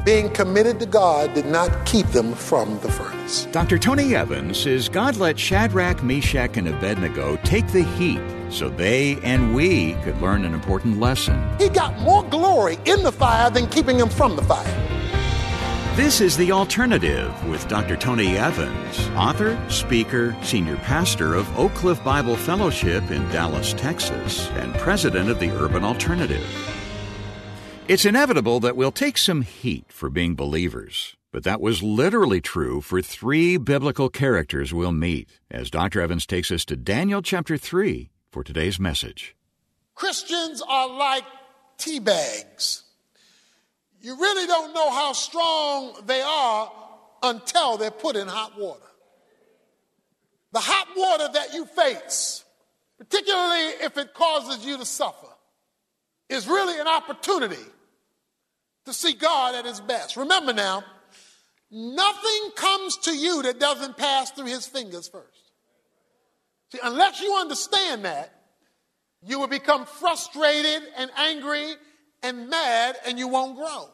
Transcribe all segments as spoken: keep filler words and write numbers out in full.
being committed to God did not keep them from the furnace. Doctor Tony Evans says God let Shadrach, Meshach, and Abednego take the heat so they and we could learn an important lesson. He got more glory in the fire than keeping him from the fire. This is The Alternative with Doctor Tony Evans, author, speaker, senior pastor of Oak Cliff Bible Fellowship in Dallas, Texas, and president of the Urban Alternative. It's inevitable that we'll take some heat for being believers, but that was literally true for three biblical characters we'll meet as Doctor Evans takes us to Daniel chapter three for today's message. Christians are like tea bags. You really don't know how strong they are until they're put in hot water. The hot water that you face, particularly if it causes you to suffer, is really an opportunity to see God at his best. Remember now, nothing comes to you that doesn't pass through his fingers first. See, unless you understand that, you will become frustrated and angry and mad, and you won't grow.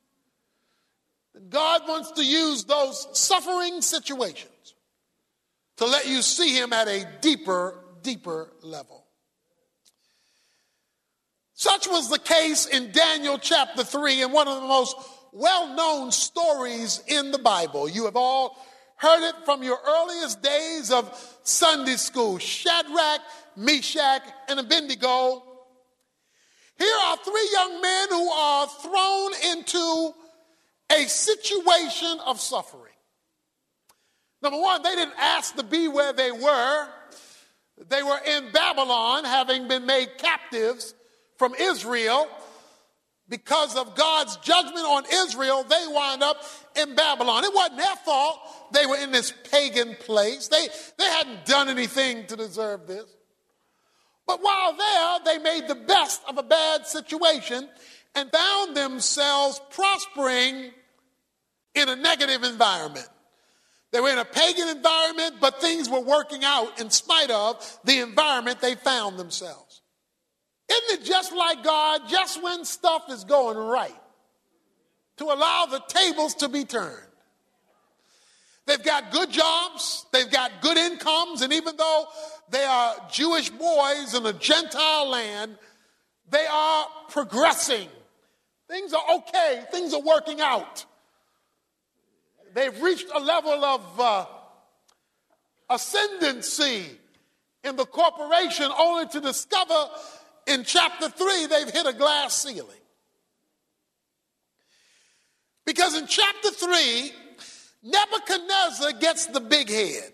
God wants to use those suffering situations to let you see him at a deeper, deeper level. Such was the case in Daniel chapter three, and one of the most well-known stories in the Bible. You have all heard it from your earliest days of Sunday school. Shadrach, Meshach, and Abednego. Here are three young men who are thrown into a situation of suffering. Number one, they didn't ask to be where they were. They were in Babylon, having been made captives from Israel. Because of God's judgment on Israel, they wind up in Babylon. It wasn't their fault. They were in this pagan place. They, they hadn't done anything to deserve this. But while there, they made the best of a bad situation and found themselves prospering in a negative environment. They were in a pagan environment, but things were working out in spite of the environment they found themselves. Isn't it just like God, just when stuff is going right, to allow the tables to be turned? They've got good jobs, they've got good incomes, and even though they are Jewish boys in a Gentile land, they are progressing. Things are okay, things are working out. They've reached a level of uh, ascendancy in the corporation, only to discover in chapter three they've hit a glass ceiling. Because in chapter three, Nebuchadnezzar gets the big head.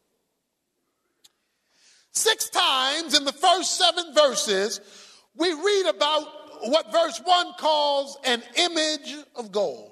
Six times in the first seven verses, we read about what verse one calls an image of gold.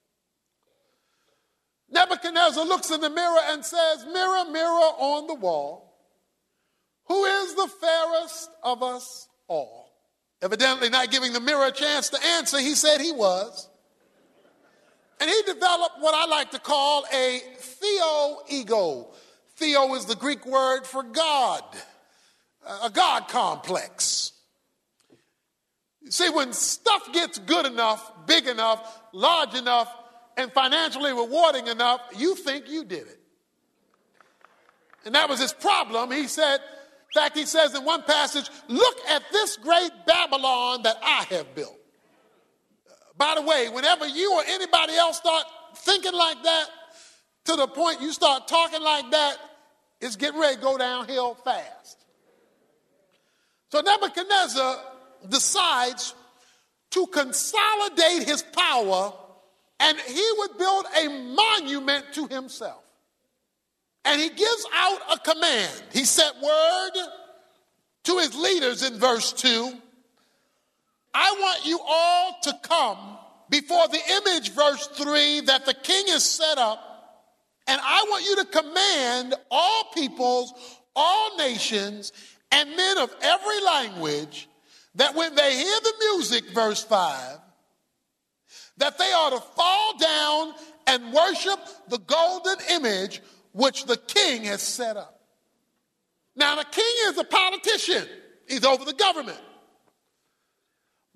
Nebuchadnezzar looks in the mirror and says, "Mirror, mirror on the wall, who is the fairest of us all?" Evidently not giving the mirror a chance to answer, he said he was. And he developed what I like to call a theo-ego. Theo is the Greek word for God, a God complex. You see, when stuff gets good enough, big enough, large enough, and financially rewarding enough, you think you did it. And that was his problem. He said, in fact, he says in one passage, "Look at this great Babylon that I have built." By the way, whenever you or anybody else start thinking like that, to the point you start talking like that, it's getting ready to go downhill fast. So Nebuchadnezzar decides to consolidate his power, and he would build a monument to himself. And he gives out a command. He sent word to his leaders in verse two. "I want you all to come before the image," verse three, "that the king has set up, and I want you to command all peoples, all nations, and men of every language, that when they hear the music," verse five, "that they are to fall down and worship the golden image which the king has set up." Now, the king is a politician. He's over the government.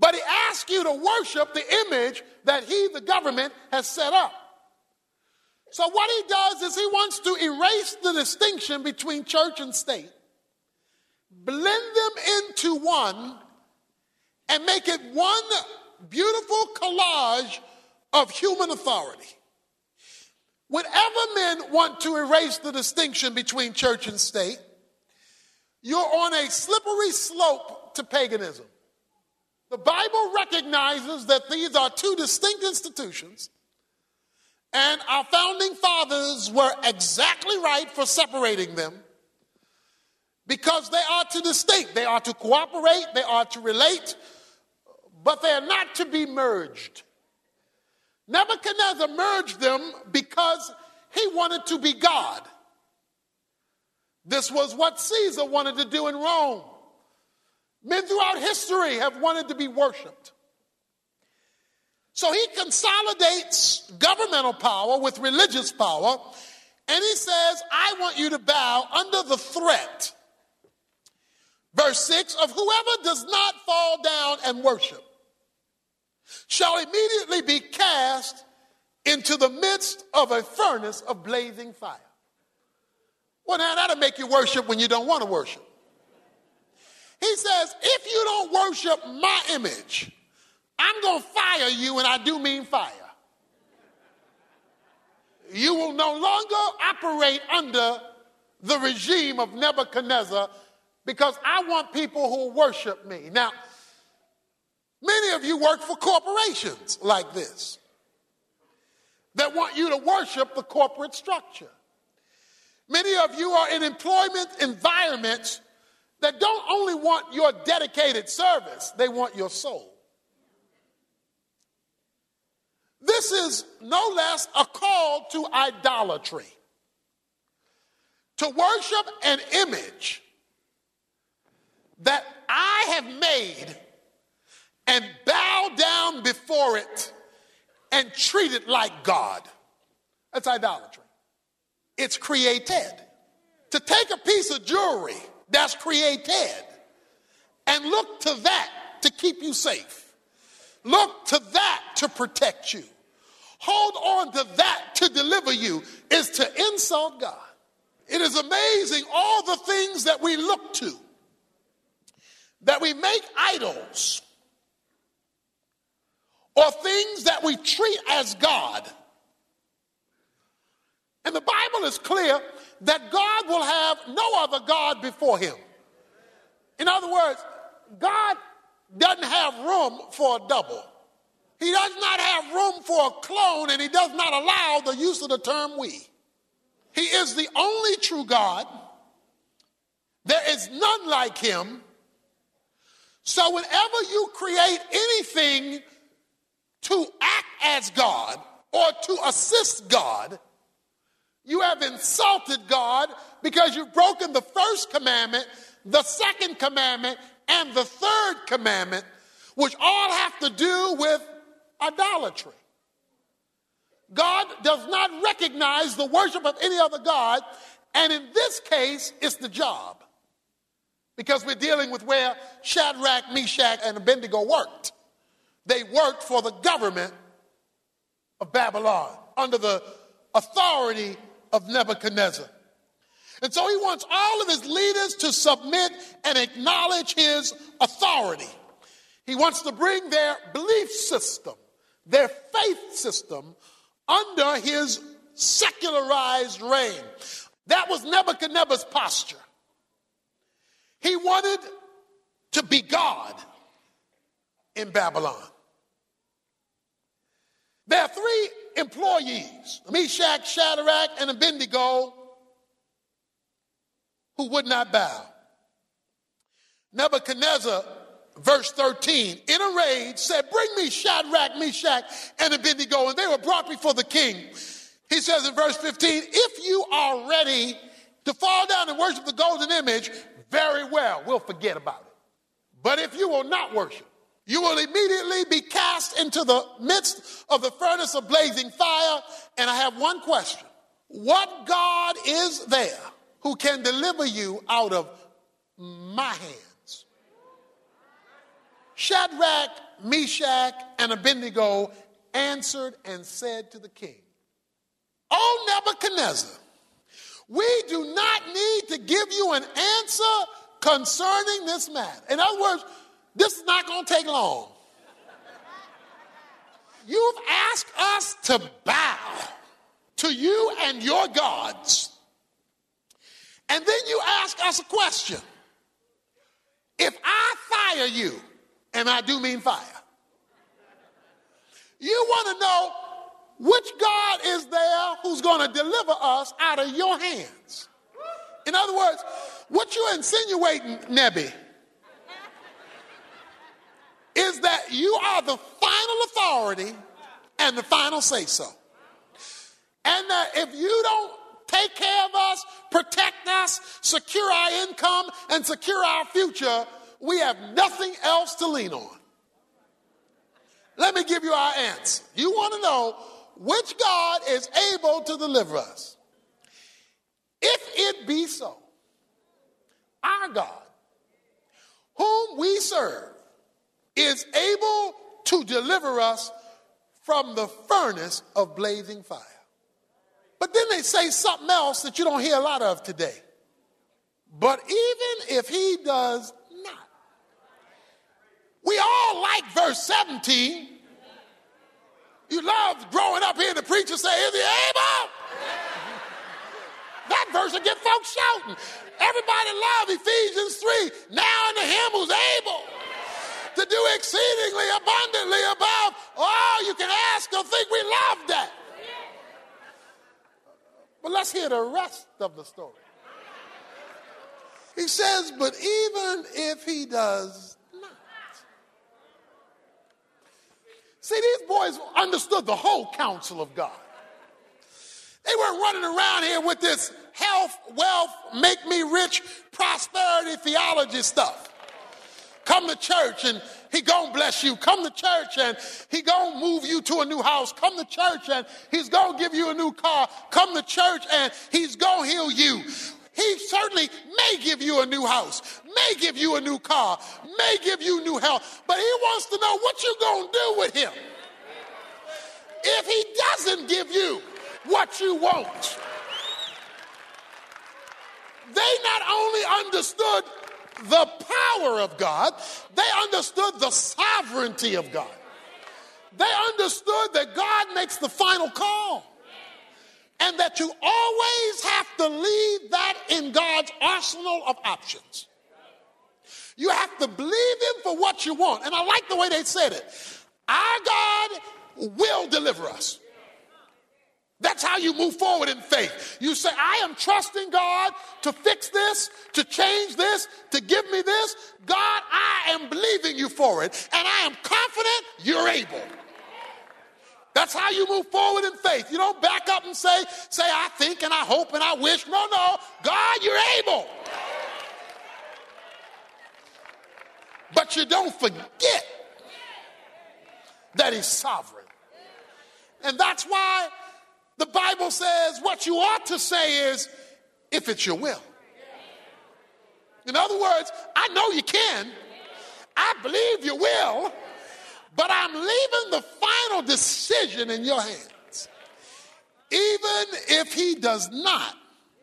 But he asks you to worship the image that he, the government, has set up. So what he does is he wants to erase the distinction between church and state, blend them into one, and make it one beautiful collage of human authority. Whenever men want to erase the distinction between church and state, you're on a slippery slope to paganism. The Bible recognizes that these are two distinct institutions, and our founding fathers were exactly right for separating them because they are two distinct. They are to cooperate, they are to relate, but they are not to be merged. Nebuchadnezzar merged them because he wanted to be God. This was what Caesar wanted to do in Rome. Men throughout history have wanted to be worshiped. So he consolidates governmental power with religious power, and he says, I want you to bow under the threat, verse six, of whoever does not fall down and worship shall immediately be cast into the midst of a furnace of blazing fire. Well, now that'll make you worship when you don't want to worship. He says, if you don't worship my image, I'm going to fire you, and I do mean fire. You will no longer operate under the regime of Nebuchadnezzar because I want people who worship me. Now, many of you work for corporations like this that want you to worship the corporate structure. Many of you are in employment environments that don't only want your dedicated service, they want your soul. This is no less a call to idolatry, to worship an image that I have made and bow down before it and treat it like God. That's idolatry. It's created. To take a piece of jewelry that's created and look to that to keep you safe. Look to that to protect you. Hold on to that to deliver you is to insult God. It is amazing all the things that we look to, that we make idols, or things that we treat as God. And the Bible is clear that God will have no other God before him. In other words, God doesn't have room for a double. He does not have room for a clone, and he does not allow the use of the term we. He is the only true God. There is none like him. So whenever you create anything to act as God or to assist God, you have insulted God because you've broken the first commandment, the second commandment, and the third commandment, which all have to do with idolatry. God does not recognize the worship of any other God, and in this case, it's the job. Because we're dealing with where Shadrach, Meshach, and Abednego worked. They worked for the government of Babylon under the authority of Nebuchadnezzar. And so he wants all of his leaders to submit and acknowledge his authority. He wants to bring their belief system, their faith system, under his secularized reign. That was Nebuchadnezzar's posture. He wanted to be God in Babylon. There are three employees, Meshach, Shadrach, and Abednego, who would not bow. Nebuchadnezzar, verse thirteen, in a rage said, bring me Shadrach, Meshach, and Abednego, and they were brought before the king. He says in verse fifteen, if you are ready to fall down and worship the golden image, very well, we'll forget about it. But if you will not worship, you will immediately be cast into the midst of the furnace of blazing fire. And I have one question. What God is there who can deliver you out of my hands? Shadrach, Meshach, and Abednego answered and said to the king, O Nebuchadnezzar, we do not need to give you an answer concerning this matter. In other words, this is not going to take long. You've asked us to bow to you and your gods. And then you ask us a question. If I fire you, and I do mean fire, you want to know which God is there who's going to deliver us out of your hands. In other words, what you're insinuating, Nebi, is that you are the final authority and the final say-so. And that if you don't take care of us, protect us, secure our income, and secure our future, we have nothing else to lean on. Let me give you our answer. You want to know which God is able to deliver us. If it be so, our God, whom we serve, is able to deliver us from the furnace of blazing fire. But then they say something else that you don't hear a lot of today. But even if he does not. We all like verse seventeen. You love growing up hearing the preacher say, is he able? That verse will get folks shouting. Everybody love Ephesians three. Now unto him who's able to do exceedingly abundantly above all you can ask or think. We love that. But let's hear the rest of the story. He says, but even if he does not. See, these boys understood the whole counsel of God. They weren't running around here with this health, wealth, make me rich, prosperity theology stuff. Come to church and he gonna bless you. Come to church and he gonna move you to a new house. Come to church and he's gonna give you a new car. Come to church and he's gonna heal you. He certainly may give you a new house, may give you a new car, may give you new health, but he wants to know what you're gonna do with him. If he doesn't give you what you want, they not only understood the power of God, they understood the sovereignty of God. They understood that God makes the final call and that you always have to leave that in God's arsenal of options. You have to believe him for what you want. And I like the way they said it. Our God will deliver us. That's how you move forward in faith. You say, I am trusting God to fix this, to change this, to give me this. God, I am believing you for it, and I am confident you're able. That's how you move forward in faith. You don't back up and say, say, I think and I hope and I wish. No, no. God, you're able. But you don't forget that he's sovereign. And that's why the Bible says what you ought to say is, if it's your will. In other words, I know you can. I believe you will. But I'm leaving the final decision in your hands. Even if he does not,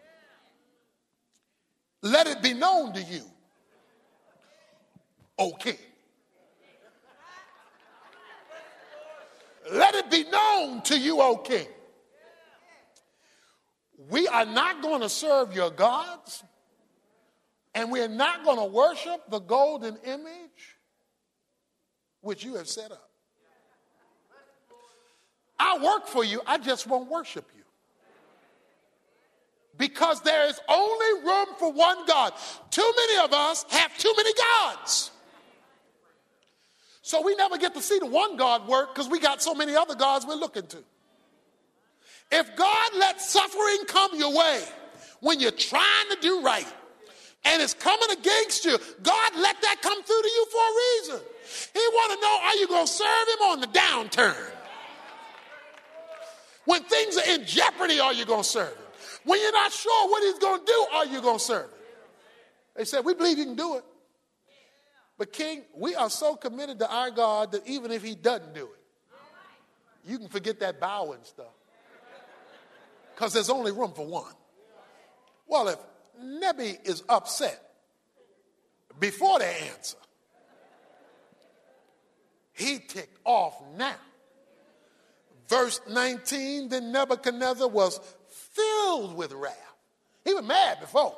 let it be known to you, O king. Let it be known to you, O king. We are not going to serve your gods, and we're not going to worship the golden image which you have set up. I work for you, I just won't worship you. Because there is only room for one God. Too many of us have too many gods. So we never get to see the one God work because we got so many other gods we're looking to. If God lets suffering come your way when you're trying to do right and it's coming against you, God let that come through to you for a reason. He want to know, are you going to serve him on the downturn? When things are in jeopardy, are you going to serve him? When you're not sure what he's going to do, are you going to serve him? They said, we believe you can do it. But King, we are so committed to our God that even if he doesn't do it, you can forget that bowing stuff. Because there's only room for one. Well, if Nebi is upset before they answer, he ticked off now. Verse nineteen, then Nebuchadnezzar was filled with wrath. He was mad before.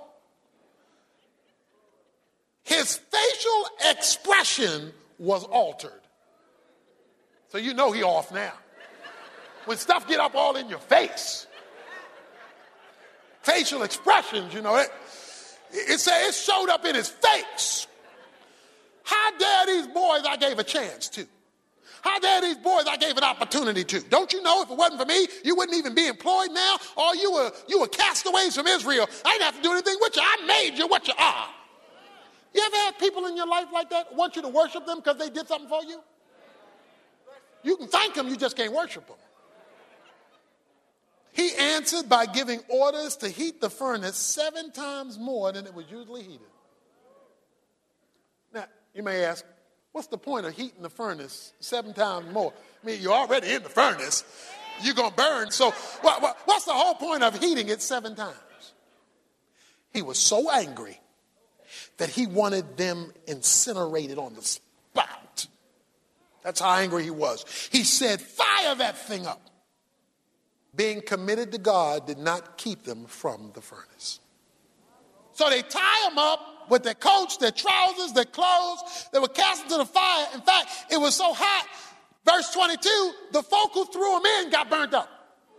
His facial expression was altered. So you know he off now. When stuff get up all in your face. Facial expressions, you know, it, it, say it showed up in his face. How dare these boys I gave a chance to? How dare these boys I gave an opportunity to? Don't you know if it wasn't for me, you wouldn't even be employed now? Or you were, you were castaways from Israel. I didn't have to do anything with you. I made you what you are. You ever had people in your life like that want you to worship them because they did something for you? You can thank them, you just can't worship them. He answered by giving orders to heat the furnace seven times more than it was usually heated. Now, you may ask, what's the point of heating the furnace seven times more? I mean, you're already in the furnace. You're going to burn. So what, what, what's the whole point of heating it seven times? He was so angry that he wanted them incinerated on the spot. That's how angry he was. He said, fire that thing up. Being committed to God did not keep them from the furnace. So they tie them up with their coats, their trousers, their clothes. They were cast into the fire. In fact, it was so hot, verse twenty-two, the folk who threw them in got burnt up.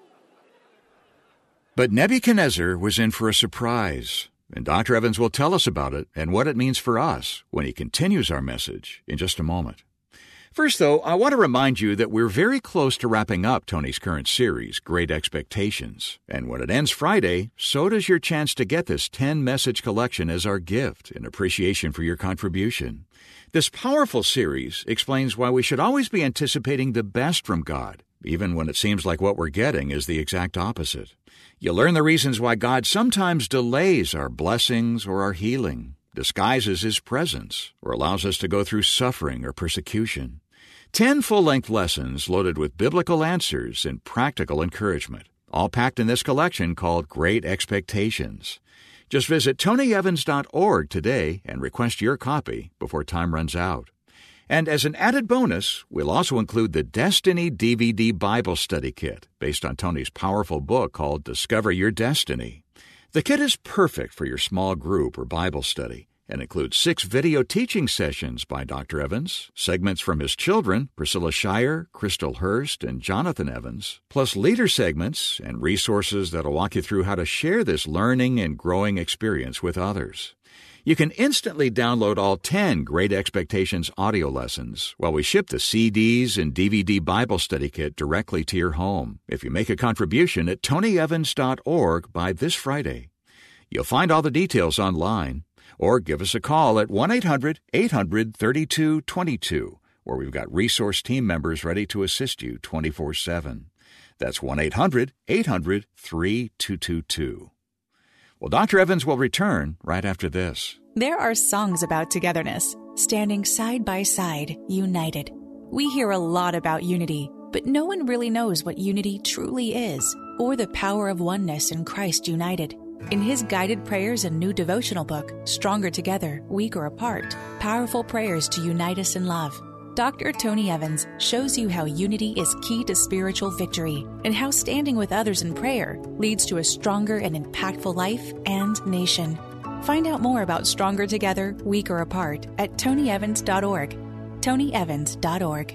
But Nebuchadnezzar was in for a surprise, and Doctor Evans will tell us about it and what it means for us when he continues our message in just a moment. First, though, I want to remind you that we're very close to wrapping up Tony's current series, Great Expectations. And when it ends Friday, so does your chance to get this ten-message collection as our gift in appreciation for your contribution. This powerful series explains why we should always be anticipating the best from God, even when it seems like what we're getting is the exact opposite. You'll learn the reasons why God sometimes delays our blessings or our healing, disguises His presence, or allows us to go through suffering or persecution. Ten full-length lessons loaded with biblical answers and practical encouragement, all packed in this collection called Great Expectations. Just visit tony evans dot org today and request your copy before time runs out. And as an added bonus, we'll also include the Destiny D V D Bible Study Kit, based on Tony's powerful book called Discover Your Destiny. The kit is perfect for your small group or Bible study and includes six video teaching sessions by Doctor Evans, segments from his children, Priscilla Shire, Crystal Hurst, and Jonathan Evans, plus leader segments and resources that'll walk you through how to share this learning and growing experience with others. You can instantly download all ten Great Expectations audio lessons while we ship the C Ds and D V D Bible Study Kit directly to your home if you make a contribution at tony evans dot org by this Friday. You'll find all the details online, or give us a call at one eight hundred eight hundred thirty-two twenty-two, where we've got resource team members ready to assist you twenty-four seven. That's one eight hundred eight hundred thirty-two twenty-two. Well, Doctor Evans will return right after this. There are songs about togetherness, standing side by side, united. We hear a lot about unity, but no one really knows what unity truly is, or the power of oneness in Christ united. In his guided prayers and new devotional book, Stronger Together, Weaker Apart, Powerful Prayers to Unite Us in Love, Doctor Tony Evans shows you how unity is key to spiritual victory and how standing with others in prayer leads to a stronger and impactful life and nation. Find out more about Stronger Together, Weaker Apart at tony evans dot org. tony evans dot org.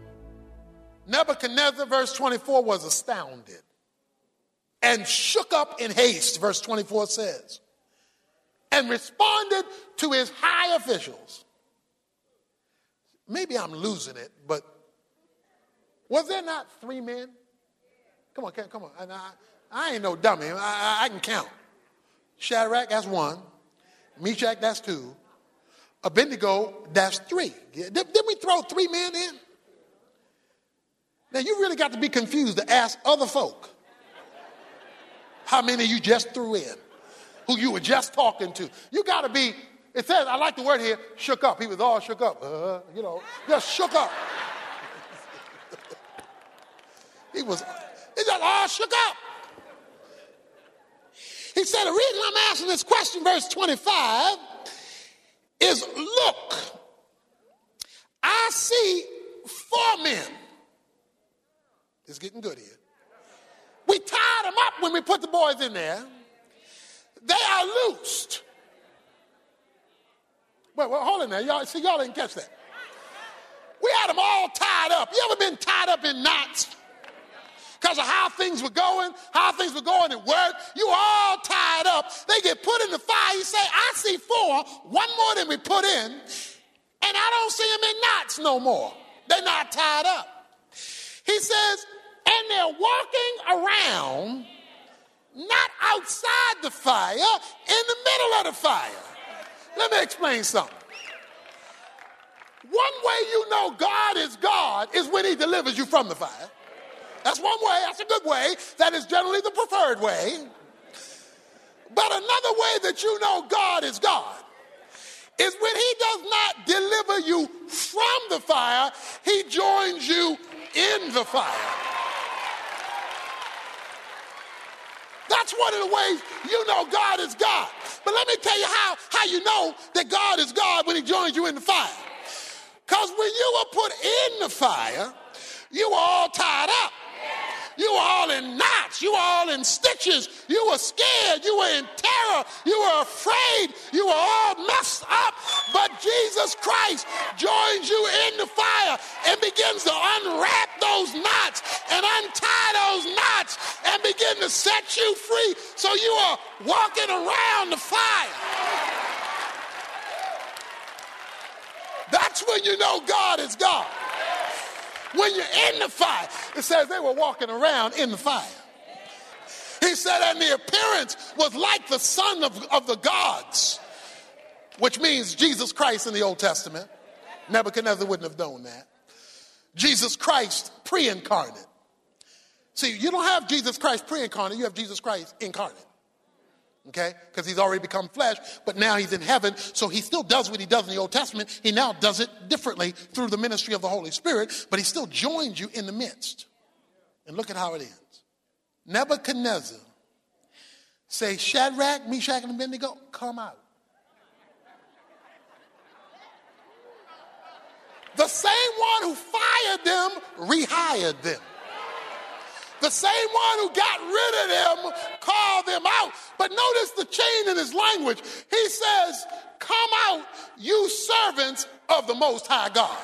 Nebuchadnezzar, verse twenty-four, was astounded and shook up in haste, verse twenty-four says, and responded to his high officials. Maybe I'm losing it, but was there not three men? Come on, come on. I, I, I ain't no dummy. I, I, I can count. Shadrach, that's one. Meshach, that's two. Abednego, that's three. Did, didn't we throw three men in? Now, you really got to be confused to ask other folk how many you just threw in, who you were just talking to. You got to be, It says, I like the word here, shook up. He was all shook up. Uh, you know, just shook up. He was he just all shook up. He said, the reason I'm asking this question, verse twenty-five, is look, I see four men. It's getting good here. We tied them up when we put the boys in there. They are loosed. Wait, wait, hold on now. Y'all, see, y'all didn't catch that. We had them all tied up. You ever been tied up in knots? Because of how things were going, how things were going at work. You all tied up. They get put in the fire. You say, I see four, one more than we put in, and I don't see them in knots no more. They're not tied up. He says, and they're walking around, not outside the fire, in the middle of the fire. Let me explain something. One way you know God is God is when he delivers you from the fire. That's one way. That's a good way. That is generally the preferred way. But another way that you know God is God is when he does not deliver you from the fire, he joins you in the fire. That's one of the ways you know God is God. But let me tell you how, how you know that God is God when he joins you in the fire. Because when you were put in the fire, you were all tied up. You were all in knots. You were all in stitches. You were scared. You were in terror. You were afraid. You were all messed up. But Jesus Christ joins you in the fire and begins to unwrap those knots and untie those knots and begin to set you free. So you are walking around the fire. That's when you know God is God. When you're in the fire, it says they were walking around in the fire. He said, and the appearance was like the son of, of the gods, which means Jesus Christ in the Old Testament. Nebuchadnezzar wouldn't have known that. Jesus Christ pre-incarnate. See, you don't have Jesus Christ pre-incarnate, you have Jesus Christ incarnate. Okay? Because he's already become flesh, but now he's in heaven, so he still does what he does in the Old Testament. He now does it differently through the ministry of the Holy Spirit, but he still joins you in the midst. And look at how it ends. Nebuchadnezzar say, Shadrach, Meshach, and Abednego, come out. The same one who fired them rehired them. The same one who got rid of them called them out. But notice the change in his language. He says, come out, you servants of the Most High God.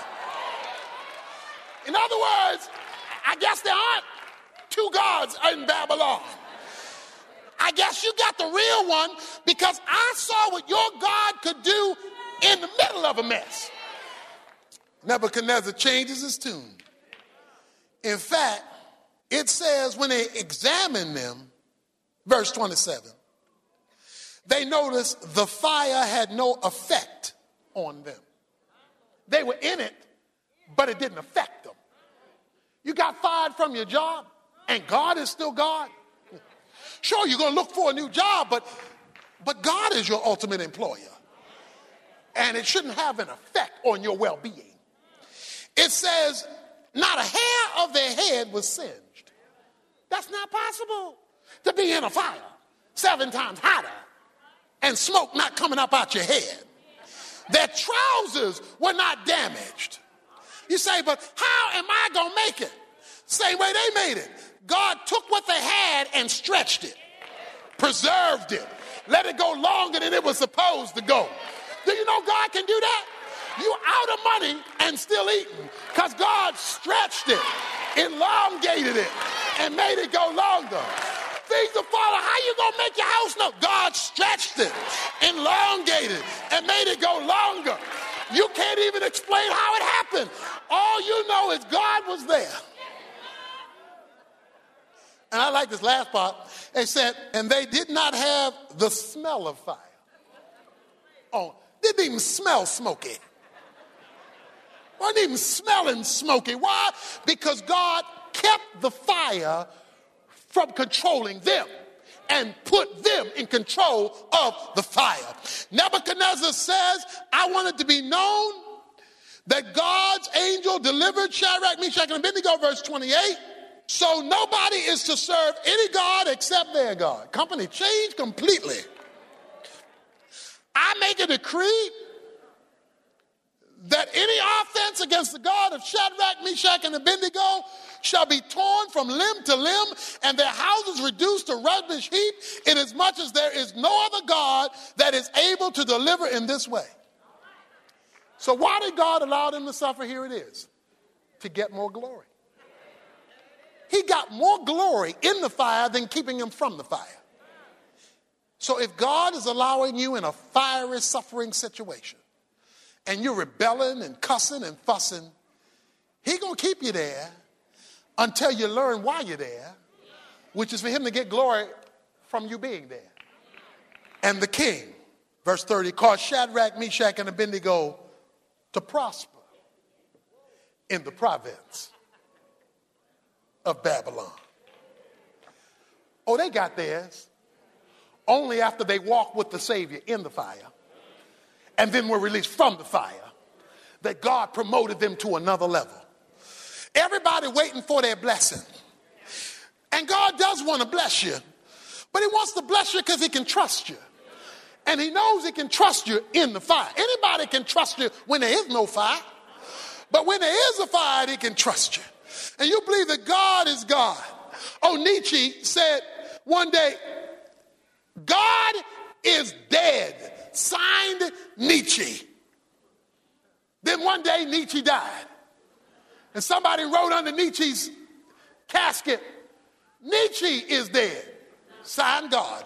In other words, I guess there aren't two gods in Babylon. I guess you got the real one because I saw what your God could do in the middle of a mess. Nebuchadnezzar changes his tune. In fact, it says when they examined them, verse twenty-seven, they noticed the fire had no effect on them. They were in it, but it didn't affect them. You got fired from your job, and God is still God. Sure, you're going to look for a new job, but, but God is your ultimate employer. And it shouldn't have an effect on your well-being. It says, not a hair of their head was singed. That's not possible to be in a fire seven times hotter and smoke not coming up out your head. Their trousers were not damaged. You say, but how am I going to make it? Same way they made it. God took what they had and stretched it, preserved it, let it go longer than it was supposed to go. Do you know God can do that? You out of money and still eating because God stretched it, elongated it, and made it go longer. Things will follow. How you going to make your house look? God stretched it, elongated it, and made it go longer. You can't even explain how it happened. All you know is God was there. And I like this last part. They said, and they did not have the smell of fire. Oh, didn't even smell smoky. Wasn't even smelling smoky. Why? Because God kept the fire from controlling them. and put them in control of the fire. Nebuchadnezzar says, I want it to be known that God's angel delivered Shadrach, Meshach, and Abednego, verse twenty-eight. So nobody is to serve any God except their God. Company changed completely. I make a decree that any offense against the God of Shadrach, Meshach, and Abednego shall be torn from limb to limb, and their houses reduced to rubbish heap, inasmuch as there is no other God that is able to deliver in this way. So why did God allow them to suffer? Here it is. To get more glory. He got more glory in the fire than keeping him from the fire. So if God is allowing you in a fiery, suffering situation, and you're rebelling and cussing and fussing, he's going to keep you there until you learn why you're there, which is for him to get glory from you being there. And the king, verse thirty, caused Shadrach, Meshach, and Abednego to prosper in the province of Babylon. Oh, they got theirs only after they walked with the Savior in the fire and then were released from the fire, that God promoted them to another level. Everybody waiting for their blessing. And God does want to bless you, but he wants to bless you because he can trust you. And he knows he can trust you in the fire. Anybody can trust you when there is no fire. But when there is a fire, he can trust you. And you believe that God is God. Oh, Nietzsche said one day, God is dead. Signed, Nietzsche. Then one day, Nietzsche died. And somebody wrote under Nietzsche's casket, Nietzsche is dead. Signed, God.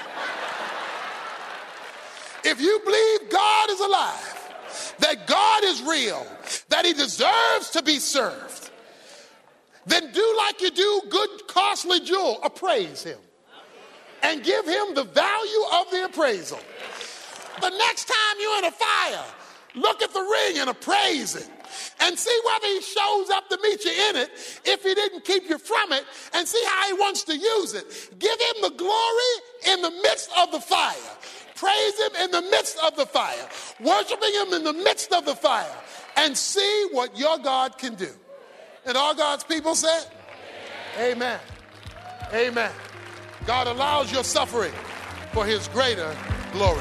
If you believe God is alive, that God is real, that he deserves to be served, then do like you do good costly jewel, appraise him. And give him the value of the appraisal. The next time you're in a fire, look at the ring and appraise it. And see whether he shows up to meet you in it, if he didn't keep you from it, and see how he wants to use it. Give him the glory in the midst of the fire. Praise him in the midst of the fire. Worshiping him in the midst of the fire. And see what your God can do. And all God's people said, amen. Amen. God allows your suffering for his greater glory.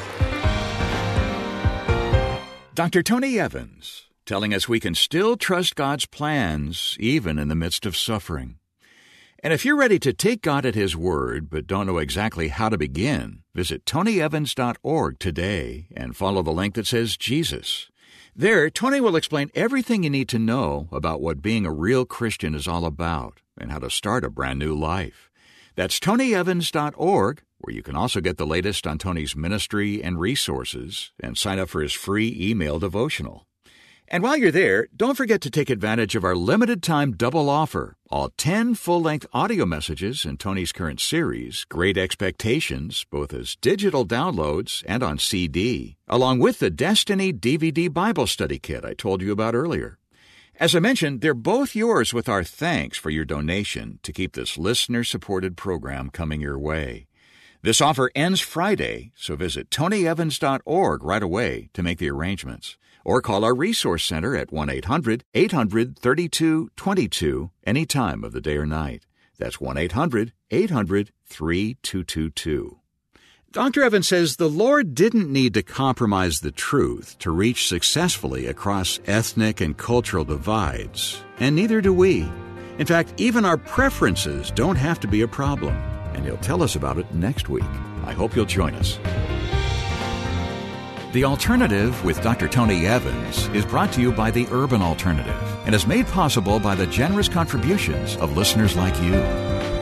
Doctor Tony Evans, telling us we can still trust God's plans even in the midst of suffering. And if you're ready to take God at his word but don't know exactly how to begin, visit tony evans dot org today and follow the link that says Jesus. There, Tony will explain everything you need to know about what being a real Christian is all about and how to start a brand new life. That's tony evans dot org, where you can also get the latest on Tony's ministry and resources and sign up for his free email devotional. And while you're there, don't forget to take advantage of our limited-time double offer. All ten full-length audio messages in Tony's current series, Great Expectations, both as digital downloads and on C D, along with the Destiny D V D Bible Study Kit I told you about earlier. As I mentioned, they're both yours with our thanks for your donation to keep this listener-supported program coming your way. This offer ends Friday, so visit tony evans dot org right away to make the arrangements. Or call our Resource Center at one eight hundred eight hundred thirty-two twenty-two any time of the day or night. That's one eight hundred eight hundred thirty-two twenty-two. Doctor Evans says the Lord didn't need to compromise the truth to reach successfully across ethnic and cultural divides, and neither do we. In fact, even our preferences don't have to be a problem, and he'll tell us about it next week. I hope you'll join us. The Alternative with Doctor Tony Evans is brought to you by the Urban Alternative and is made possible by the generous contributions of listeners like you.